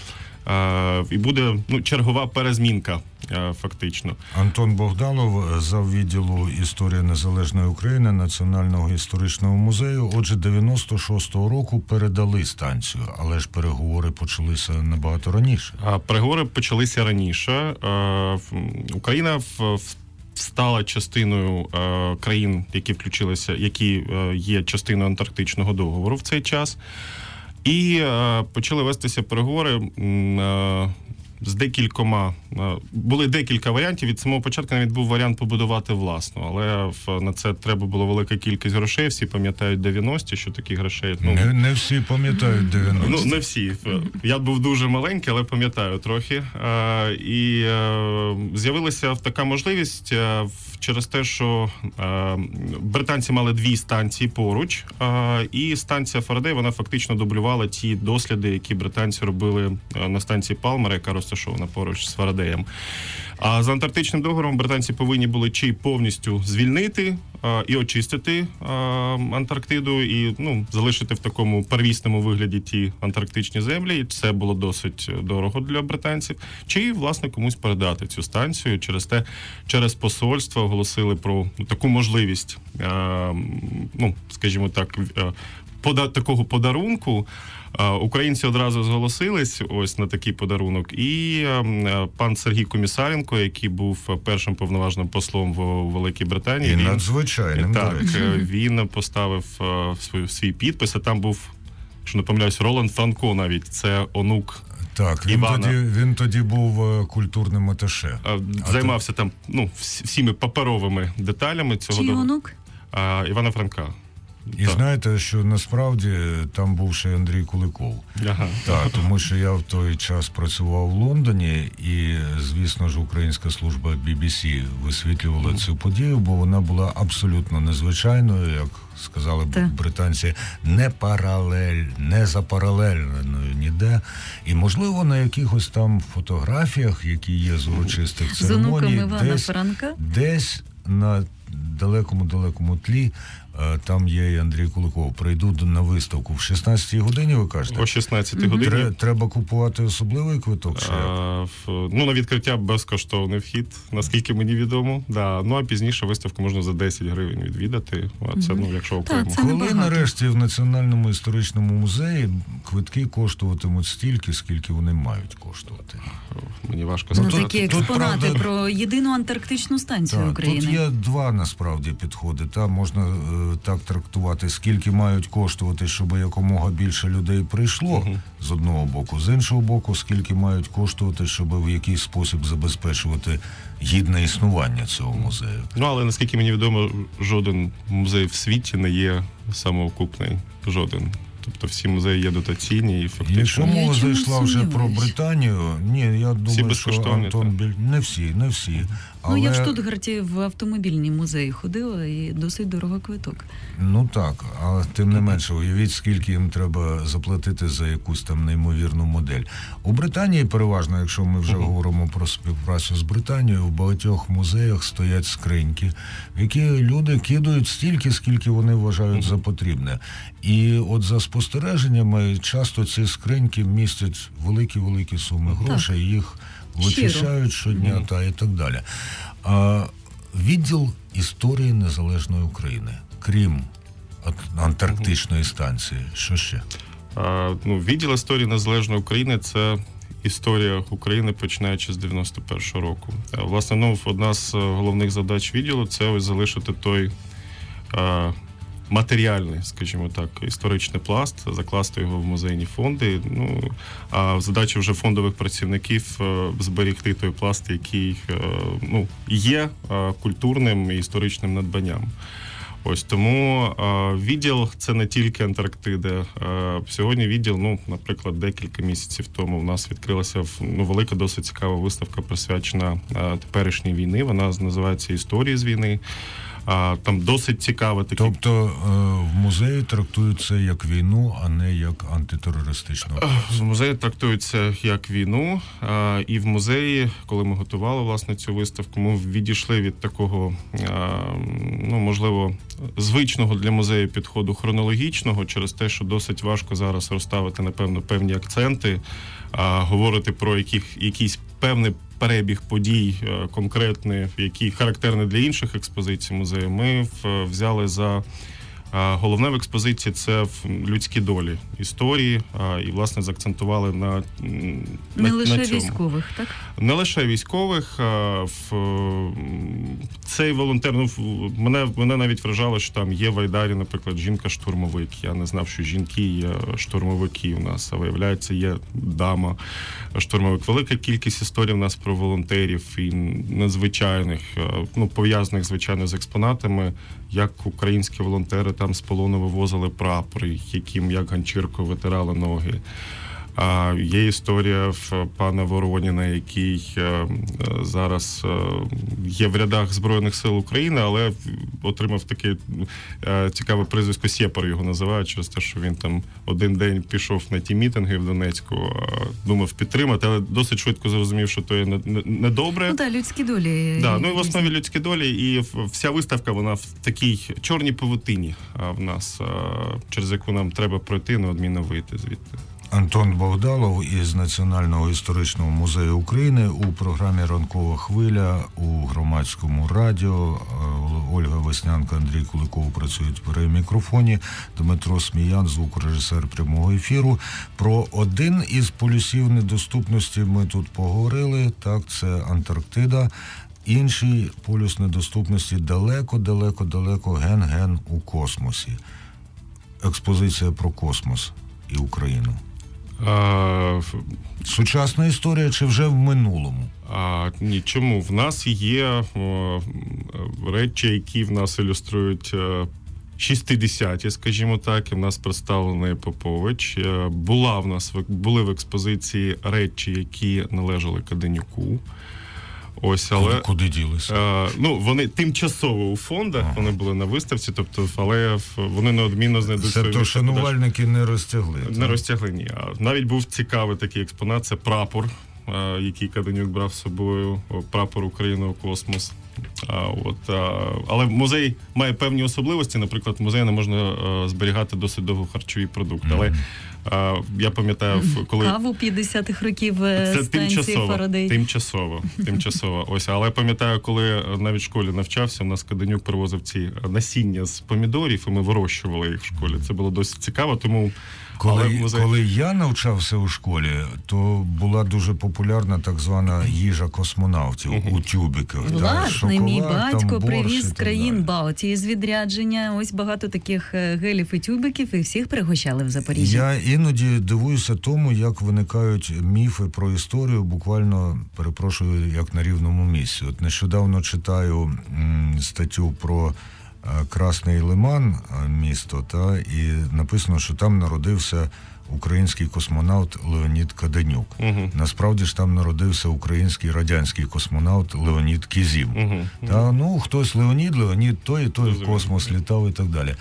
Е, і буде, ну, чергова перезмінка, е, фактично. Антон Богдалов, заввідділу історії Незалежної України Національного історичного музею. Отже, дев'яносто шостого року передали станцію, але ж переговори почалися набагато раніше. А переговори почалися раніше. Е, в- Україна в- в- стала частиною е, країн, які включилися, які е, є частиною Антарктичного договору в цей час. І е, почали вестися переговори м, е, з декількома. Е, були декілька варіантів. Від самого початку навіть був варіант побудувати власну, але в, на це треба було велика кількість грошей. Всі пам'ятають дев'яності, що такі грошей. Ну, Не, не всі пам'ятають дев'яності. Ну, не всі. Я був дуже маленький, але пам'ятаю трохи. Е, І е, з'явилася така можливість е, в- через те, що е, британці мали дві станції поруч, е, і станція Фарадей, вона фактично дублювала ті досліди, які британці робили е, на станції Палмера, яка розташована поруч з Фарадеєм. А за Антарктичним договором британці повинні були чи повністю звільнити е, і очистити е, Антарктиду, і, ну, залишити в такому первісному вигляді ті антарктичні землі. І це було досить дорого для британців. Чи, власне, комусь передати цю станцію. Через те, через посольство оголосили про таку можливість, е, ну, скажімо так, е, пода- такого подарунку. Е, Українці одразу зголосились ось на такий подарунок. І е, пан Сергій Комісаренко, який був першим повноважним послом в Великій Британії, І він, надзвичайним, до так, речі. е, він поставив е, свій, свій підпис, а там був, якщо не помиляюсь, Роланд Франко навіть, це онук. Так, він Івана. тоді, він тоді був е, культурним аташе. Е, Займався там, ну, всі- всіми паперовими деталями цього Чий договору. онук? А, Івана Франка. І Так. знаєте, що насправді там був ще Андрій Куликов. Ага. Так, тому що я в той час працював в Лондоні, і, звісно ж, українська служба бі бі сі висвітлювала цю подію, бо вона була абсолютно незвичайною, як сказали б Так. британці, не паралель, не запаралельною ніде. І, можливо, на якихось там фотографіях, які є з урочистих З онуком церемоній, Івана десь, Франка? десь на далекому-далекому тлі е, там є і Андрій Куликов. Прийдуть на виставку в шістнадцятій годині, ви кажете? О шістнадцятій годині. Тре- Треба купувати особливий квиток? Чи як? А, в- ну, на відкриття безкоштовний вхід, наскільки мені відомо. Да. Ну, а пізніше виставку можна за десять гривень відвідати. А це, ну, якщо окремо. це Коли небагато. нарешті в Національному історичному музеї квитки коштуватимуть стільки, скільки вони мають коштувати? Мені важко Ну, сказати. такі тут, експонати правда, про єдину антарктичну станцію Так, України. тут є два насправді підходи. Та можна е, так трактувати, скільки мають коштувати, щоб якомога більше людей прийшло, Мгм. з одного боку. З іншого боку, скільки мають коштувати, щоб в якийсь спосіб забезпечувати гідне існування цього музею. Ну, але наскільки мені відомо, жоден музей в світі не є самоокупний. Жоден. Тобто всі музеї є дотаційні і фактично. Якщо Я мова чомусь зайшла вже про сумніваюсь. Британію, ні, я думаю, що безкоштовні, Антон так. біль... не всі, не всі. Але... Ну, я в Штутгарті в автомобільний музей ходила, і досить дорого квиток. Ну так, але тим не менше, уявіть, скільки їм треба заплатити за якусь там неймовірну модель. У Британії переважно, якщо ми вже Мгм. говоримо про співпрацю з Британією, в багатьох музеях стоять скриньки, в які люди кидають стільки, скільки вони вважають за потрібне. І от за спостереженнями, часто ці скриньки містять великі-великі суми грошей, їх вичищають щодня Мгм. та і так далі. А, відділ історії Незалежної України, крім антарктичної станції. Що ще? А, ну, відділ історії Незалежної України – це історія України, починаючи з дев'яносто першого року. А, власне, ну, одна з головних задач відділу – це ось залишити той а, матеріальний, скажімо так, історичний пласт, закласти його в музейні фонди. Ну, а задача вже фондових працівників зберегти той пласт, який ну, є культурним і історичним надбанням. Ось тому відділ – це не тільки Антарктида. Сьогодні відділ, ну, наприклад, декілька місяців тому в нас відкрилася ну, велика, досить цікава виставка, присвячена теперішній війни. Вона називається «Історії з війни». А, там досить цікаво такі... Тобто в музеї трактують це як війну, а не як антитерористичну операцію? В музеї трактують це як війну, а, і в музеї, коли ми готували, власне, цю виставку, ми відійшли від такого, а, ну, можливо, звичного для музею підходу хронологічного, через те, що досить важко зараз розставити, напевно, певні акценти, а, говорити про яких, якийсь певний перебіг подій конкретний, який характерний для інших експозицій музею, ми взяли за головне в експозиції – це людські долі історії, і, власне, заакцентували на, не на, лише на цьому. Військових, так? Не лише військових. В цей волонтер, ну, мене, мене навіть вражало, що там є в Айдарі, наприклад, жінка-штурмовик. Я не знав, що жінки є штурмовики у нас, а виявляється, є дама-штурмовик. Велика кількість історій у нас про волонтерів і надзвичайних, ну, пов'язаних, звичайно, з експонатами, як українські волонтери там з полону вивозили прапори, яким як ганчіркою витирали ноги. А є історія в пана Вороніна, який е, зараз е, є в рядах Збройних сил України, але отримав таке е, цікаве прізвисько Сєпар, його називають, через те, що він там один день пішов на ті мітинги в Донецьку, е, думав підтримати, але досить швидко зрозумів, що то є недобре. Не ну так, людські долі. Да, ну і в основі людські долі, і вся виставка, вона в такій чорній павутині в нас, е, через яку нам треба пройти, неодмінно вийти звідти. Антон Богдалов із Національного історичного музею України у програмі «Ранкова хвиля» у Громадському радіо. Ольга Веснянка, Андрій Куликов працюють при мікрофоні. Дмитро Сміян, звукорежисер прямого ефіру. Про один із полюсів недоступності ми тут поговорили. Так, це Антарктида. Інший полюс недоступності далеко-далеко-далеко ген-ген у космосі. Експозиція про космос і Україну. А, Сучасна історія чи вже в минулому? А, ні, чому? В нас є о, речі, які в нас ілюструють о, шістдесяті, скажімо так, і в нас представлений Попович. Була в нас, були в експозиції речі, які належали Каденюку. Ось, але Куди, куди ділися? А, ну, вони тимчасово у фондах, ага. Вони були на виставці, тобто, але вони неодмінно знайдуть свої місце. Це то шанувальники не розтягли. Не так? розтягли, ні. А навіть був цікавий такий експонат, це прапор, а, який Каденюк брав з собою, прапор України у космос. А, от, а, але музей має певні особливості, наприклад, в музеї не можна а, зберігати досить довго харчові продукти, mm-hmm. але а, я пам'ятаю, коли... Каву п'ятдесятих років це станції Фарадей. Тимчасово, тимчасово. Ось, але пам'ятаю, коли навіть в школі навчався, у нас Каденюк привозив ці насіння з помідорів, і ми вирощували їх в школі. Це було досить цікаво, тому... Коли, музей... коли я навчався у школі, то була дуже популярна так звана їжа космонавтів uh-huh. у тюбиках. Власне, мій батько привіз з країн Балтії з відрядження. Ось багато таких гелів і тюбиків, і всіх пригощали в Запоріжжі. Я іноді дивуюся тому, як виникають міфи про історію, буквально, перепрошую, як на рівному місці. От нещодавно читаю м, статтю про Красний Лиман, місто, та, і написано, що там народився український космонавт Леонід Каденюк. Uh-huh. Насправді ж там народився український радянський космонавт Леонід Кізім. Uh-huh. Та, ну, хтось Леонід, Леонід, той і той в космос літав і так далі.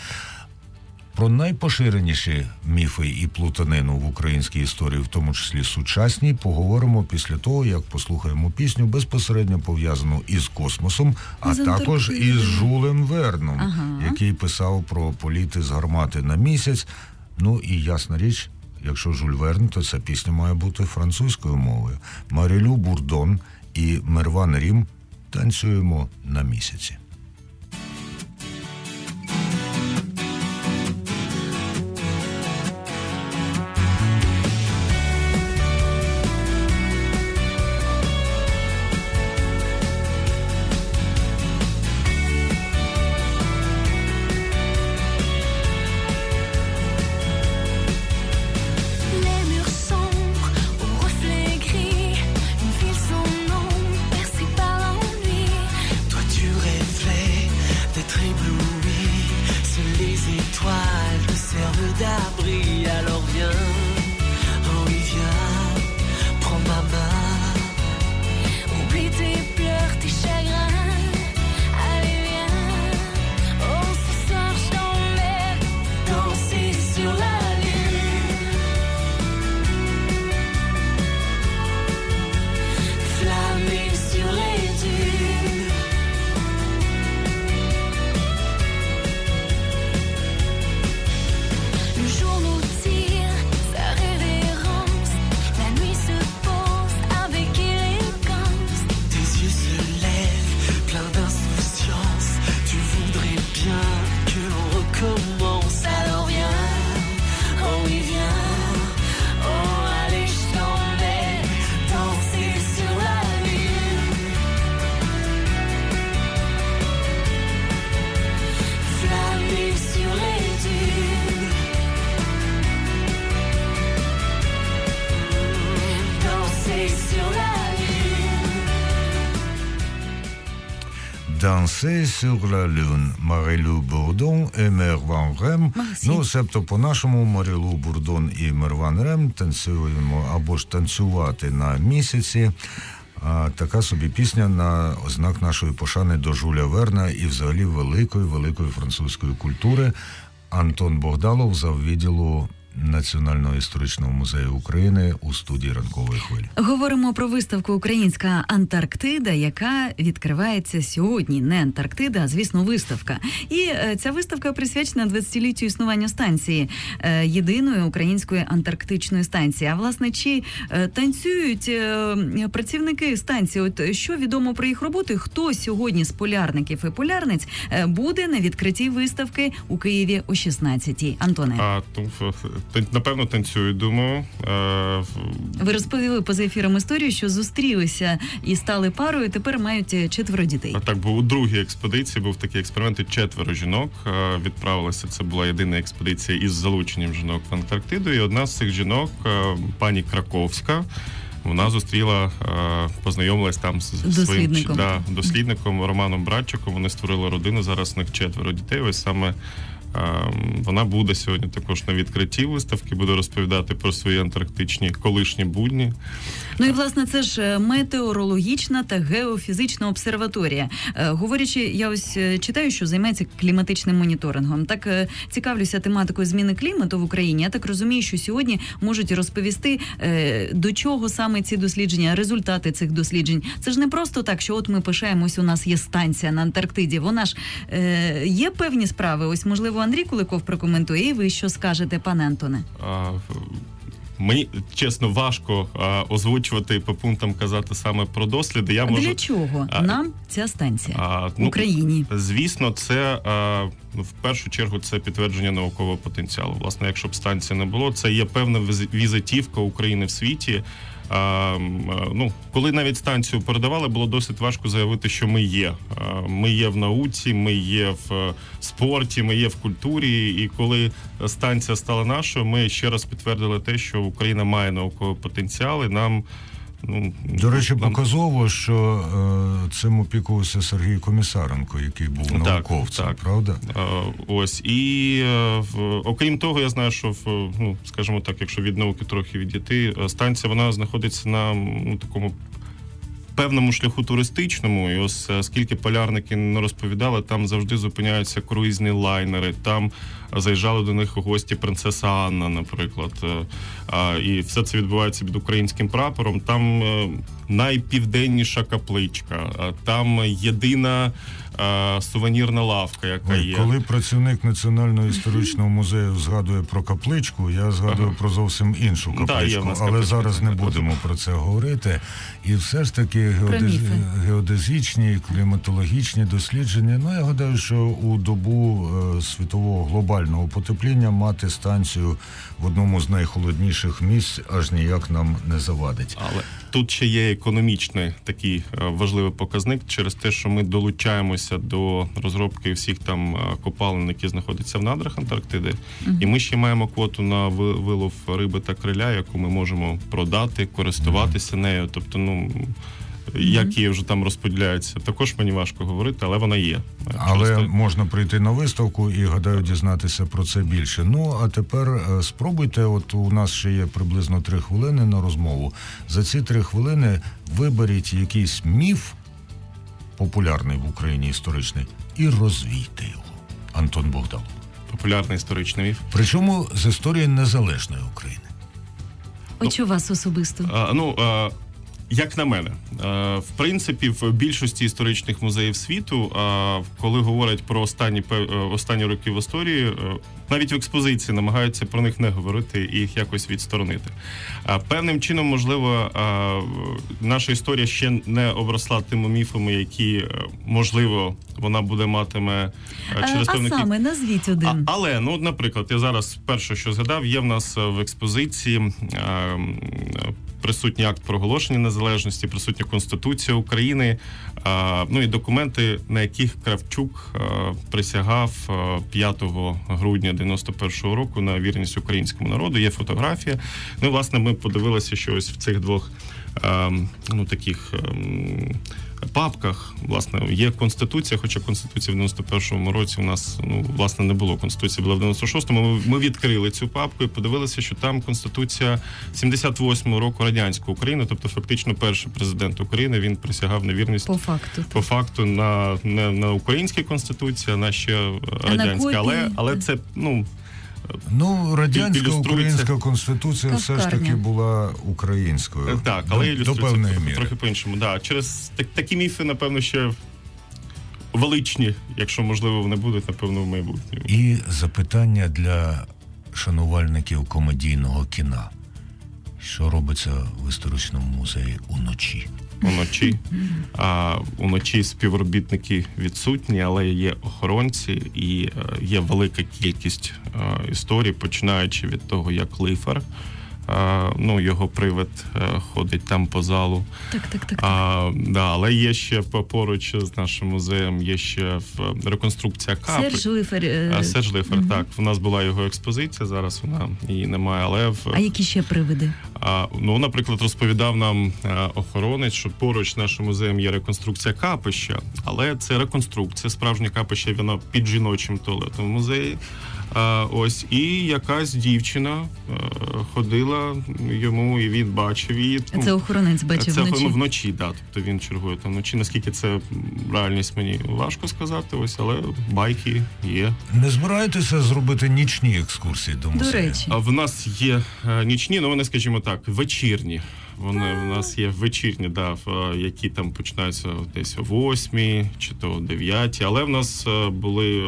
Про найпоширеніші міфи і плутанину в українській історії, в тому числі сучасній, поговоримо після того, як послухаємо пісню, безпосередньо пов'язану із космосом, а також із Жюлем Верном, ага. який писав про політи з гармати на місяць. Ну і ясна річ, якщо Жюль Верн, то ця пісня має бути французькою мовою. Марілю Бурдон і Мерван Рім «Танцюємо на місяці». Danser sur la lune. Марилу Бурдон і Мерван Рем. Ну, себто по-нашому Марилу Бурдон і Мерван Рем танцюємо або ж танцювати на місяці. А така собі пісня на ознак нашої пошани до Жюля Верна і взагалі великої-великої французької культури. Антон Богдалов, заввідділу Національного історичного музею України у студії «Ранкової хвилі». Говоримо про виставку «Українська Антарктида», яка відкривається сьогодні. Не Антарктида, а, звісно, виставка. І е, ця виставка присвячена двадцятиліттю існування станції, е, єдиної української антарктичної станції. А, власне, чи е, танцюють е, працівники станції? От що відомо про їх роботи? Хто сьогодні з полярників і полярниць е, буде на відкритті виставки у Києві о шістнадцятій? Антоне. А, ну, напевно, танцюють, думаю. Ви розповіли поза ефіром історію, що зустрілися і стали парою, тепер мають четверо дітей. Так, бо у другій експедиції був такий експеримент, і четверо жінок відправилися. Це була єдина експедиція із залученням жінок в Антарктиду. І одна з цих жінок, пані Краковська, вона зустріла, познайомилась там з дослідником. своїм да, дослідником Романом Братчиком. Вони створили родину, зараз у них четверо дітей. Ось саме вона буде сьогодні також на відкритті виставки, буде розповідати про свої антарктичні колишні будні. Ну і, власне, це ж метеорологічна та геофізична обсерваторія. Говорячи, я ось читаю, що займається кліматичним моніторингом. Так цікавлюся тематикою зміни клімату в Україні. Я так розумію, що сьогодні можуть розповісти, до чого саме ці дослідження, результати цих досліджень. Це ж не просто так, що от ми пишаємось, у нас є станція на Антарктиді. Вона ж є певні справи. Ось, можливо, Андрій Куликов прокоментує. І ви що скажете, пане Антоне? А, мені, чесно, важко а, озвучувати по пунктам, казати саме про досліди. Я а можу... Для чого а, нам ця станція а, в Україні? Ну, звісно, це а, в першу чергу це підтвердження наукового потенціалу. Власне, якщо б станції не було, це є певна візитівка України в світі. А, ну, коли навіть станцію передавали, було досить важко заявити, що ми є. А, ми є в науці, ми є в спорті, ми є в культурі. І коли станція стала нашою, ми ще раз підтвердили те, що Україна має науковий потенціал, і нам... Ну, До речі, нам... показово, що е, цим опікувався Сергій Комісаренко, який був так, науковцем, так. правда? Е, ось. І е, в, окрім того, я знаю, що, в, ну, скажімо так, якщо від науки трохи відійти, станція, вона знаходиться на ну, такому певному шляху туристичному, і ось скільки полярники не розповідали, там завжди зупиняються круїзні лайнери, там заїжджали до них у гості принцеса Анна, наприклад. І все це відбувається під українським прапором. Там найпівденніша капличка, там єдина сувенірна лавка, яка Ой, є. Коли працівник Національного історичного музею згадує про капличку, я згадую ага. про зовсім іншу капличку, да, але капличка, зараз не будемо про це говорити. І все ж таки геодез... геодезичні, кліматологічні дослідження, ну я гадаю, що у добу е, світового глобального потепління мати станцію в одному з найхолодніших місць аж ніяк нам не завадить. Але тут ще є економічний такий важливий показник через те, що ми долучаємося до розробки всіх там копалин, які знаходяться в надрах Антарктиди. Uh-huh. І ми ще маємо квоту на вилов риби та криля, яку ми можемо продати, користуватися uh-huh. нею. Тобто, ну, як її вже там розподіляється, також мені важко говорити, але вона є. Але Через... можна прийти на виставку і, гадаю, дізнатися про це більше. Ну, а тепер спробуйте, от у нас ще є приблизно три хвилини на розмову. За ці три хвилини виберіть якийсь міф, популярний в Україні історичний, і розвійте його. Антон Богдалов. Популярний історичний міф. Причому з історії незалежної України. От що вас особисто? А, ну, а... Як на мене, в принципі, в більшості історичних музеїв світу, коли говорять про останні останні роки в історії, навіть в експозиції намагаються про них не говорити і їх якось відсторонити. Певним чином, можливо, наша історія ще не обросла тими міфами, які, можливо, вона буде матиме через певний... А саме, назвіть один. А, але, ну, наприклад, я зараз перше, що згадав, є в нас в експозиції присутній акт проголошення незалежності, присутня Конституція України, а, ну і документи, на яких Кравчук а, присягав а, п'ятого грудня дев'яносто першого року на вірність українському народу. Є фотографія. Ну, власне, ми подивилися, що ось в цих двох ну, таких папках, власне, є Конституція, хоча Конституція в дев'яносто першому році у нас, ну, власне, не було. Конституція була в дев'яносто шостому. Ми, ми відкрили цю папку і подивилися, що там Конституція сімдесят восьмого року радянської України, тобто фактично перший президент України, він присягав на вірність по факту, по факту на, не на українській Конституції, а на ще радянській. Але, але це, ну, Ну, радянська ілюструється... українська конституція Кавкарня. все ж таки була українською. Так, але до, ілюструється до певної трохи, міри. трохи по-іншому. Да. Через так, такі міфи, напевно, ще величні, якщо, можливо, вони будуть, напевно, в майбутньому. І запитання для шанувальників комедійного кіна. Що робиться в історичному музеї уночі? Уночі. А уночі співробітники відсутні, але є охоронці і є велика кількість а, історій, починаючи від того, як Лифер, а, ну, його привид а, ходить там по залу. Так, так, так. А, да, але є ще поруч з нашим музеєм, є ще реконструкція капи. Серж Лифер. Е... Серж Лифер, угу. Так. В нас була його експозиція, зараз вона її немає, але... В... А які ще привиди? А, ну, наприклад, розповідав нам а, охоронець, що поруч з нашим музеєм є реконструкція капища, але це реконструкція, справжнє капище, воно під жіночим туалетом в музеї. А, ось, і якась дівчина а, ходила йому, і він бачив її. А це охоронець бачив це, вночі? Ну, вночі, так. Да, тобто він чергує там вночі. Наскільки це реальність, мені важко сказати, ось, але байки є. Не збираєтеся зробити нічні екскурсії до музею? До речі. А в нас є а, нічні, ну вони, скажімо так, вечірні. Вони в нас є вечірні, да, в, які там починаються десь о восьмій чи то о дев'ятій, але в нас а, були...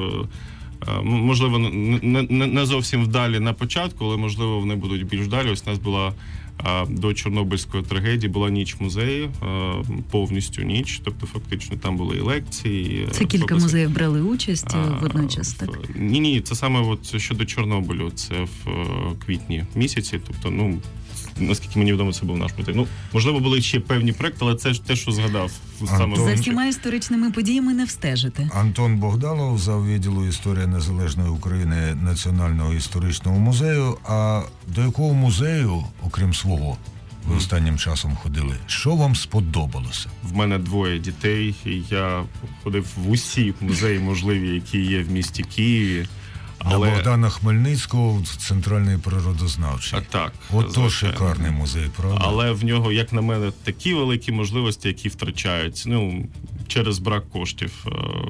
Можливо, не, не, не зовсім вдалі на початку, але, можливо, вони будуть більш вдалі. Ось у нас була а, до Чорнобильської трагедії, була ніч музею, а, повністю ніч, тобто фактично там були і лекції. Це кілька фокуси. Музеїв брали участь а, водночас, так? Ні-ні, це саме от щодо Чорнобилю, це в квітні місяці, тобто, ну, наскільки мені відомо, це був наш музей. Ну, можливо, були ще певні проекти, але це ж те, що згадав. Саме за всіма історичними подіями не встежите. Антон Богдалов, зав. Відділу історії Незалежної України Національного історичного музею. А до якого музею, окрім свого, ви останнім часом ходили? Що вам сподобалося? В мене двоє дітей, і я ходив в усі музеї можливі, які є в місті Києві. Але... На Богдана Хмельницького в Центральний природознавчий. А так. Ото шикарний музей, правда? Але в нього, як на мене, такі великі можливості, які втрачаються. Ну, через брак коштів.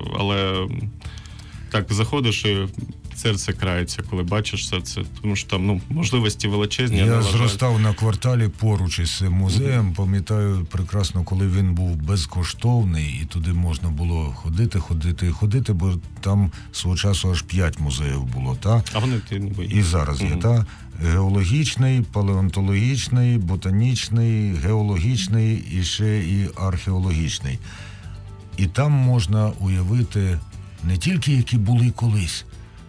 Але так, заходиш і серце крається, коли бачиш це. Тому що там, ну, можливості величезні. Я зростав на кварталі поруч із цим музеєм. Пам'ятаю прекрасно, коли він був безкоштовний, і туди можна було ходити, ходити і ходити, бо там свого часу аж п'ять музеїв було, та? А вони ти не боїться. І зараз є, mm-hmm. та? Геологічний, палеонтологічний, ботанічний, геологічний і ще і археологічний. І там можна уявити не тільки які були колись,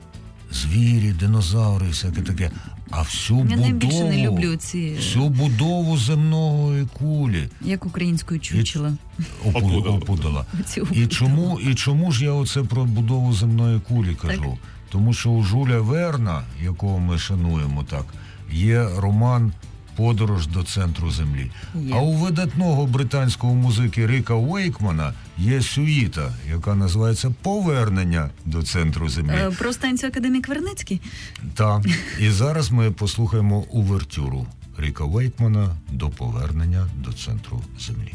звірі, динозаври, всяке таке, а всю Я будову, найбільше не люблю ці... всю будову земної кулі. Як українською чучела. Опудала. опудала. І чому, і чому ж я оце про будову земної кулі кажу? Так. Тому що у Жюля Верна, якого ми шануємо так, є роман «Подорож до центру землі». Є. А у видатного британського музики Ріка Уейкмана є сюїта, яка називається «Повернення до центру землі». Е, про станцію Академік Вернецький? Так. І зараз ми послухаємо увертюру Ріка Уейкмана «До повернення до центру землі».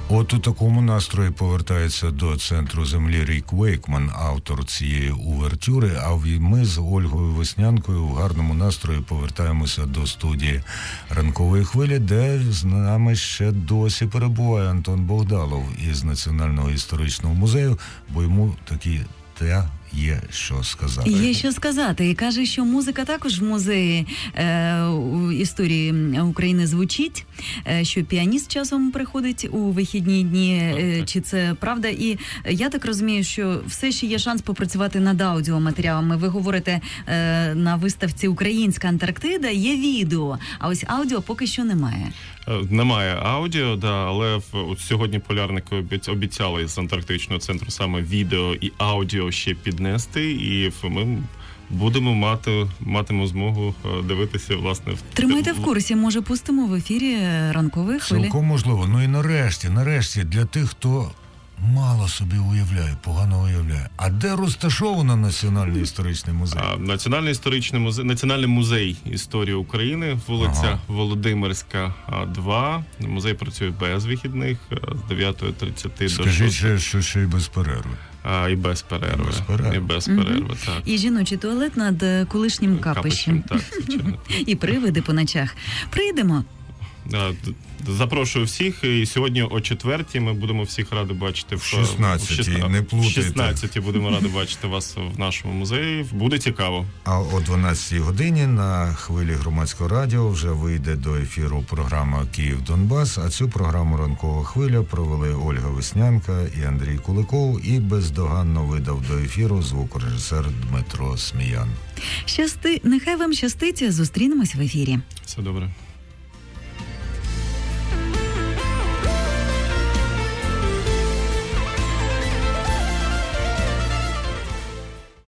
От у такому настрої повертається до центру землі Рік Вейкман, автор цієї увертюри, а ми з Ольгою Веснянкою в гарному настрої повертаємося до студії «Ранкової хвилі», де з нами ще досі перебуває Антон Богдалов із Національного історичного музею, бо йому такі те є що сказати. Є що сказати. І каже, що музика також в музеї е, у історії України звучить, е, що піаніст часом приходить у вихідні дні, е, чи це правда. І я так розумію, що все ще є шанс попрацювати над аудіоматеріалами. Ви говорите, е, на виставці «Українська Антарктида» є відео, а ось аудіо поки що немає. Немає аудіо, да, але в, от сьогодні полярники обіцяли з Антарктичного центру саме відео і аудіо ще піднести, і ми будемо мати, матимемо змогу дивитися, власне, в... Тримайте в курсі, може пустимо в ефірі «Ранкової хвилі». Цілком можливо. Ну і нарешті, нарешті, для тих, хто мало собі уявляє, погано уявляє. А де розташовано Національний історичний музей? А, Національний історичний музей, Національний музей історії України, вулиця ага. Володимирська, два. Музей працює без вихідних, з дев'ятої тридцяти до шостої. Скажіть, ще, що ще й без перерви. А, і без перерви. І без перерви. І без перерви, угу. так. І жіночий туалет над колишнім капищем. Так, звичайно. І привиди по ночах. Прийдемо. Запрошую всіх, і сьогодні о четвертій ми будемо всіх раді бачити в шістнадцятій, не плутайте. В шістнадцятій будемо раді бачити вас в нашому музеї. Буде цікаво. А о дванадцятій годині на хвилі Громадського радіо вже вийде до ефіру програма «Київ-Донбас», а цю програму «Ранкова хвиля» провели Ольга Веснянка і Андрій Куликов, і бездоганно видав до ефіру звукорежисер Дмитро Сміян. Щасти, нехай вам щастить, зустрінемось в ефірі. Все добре.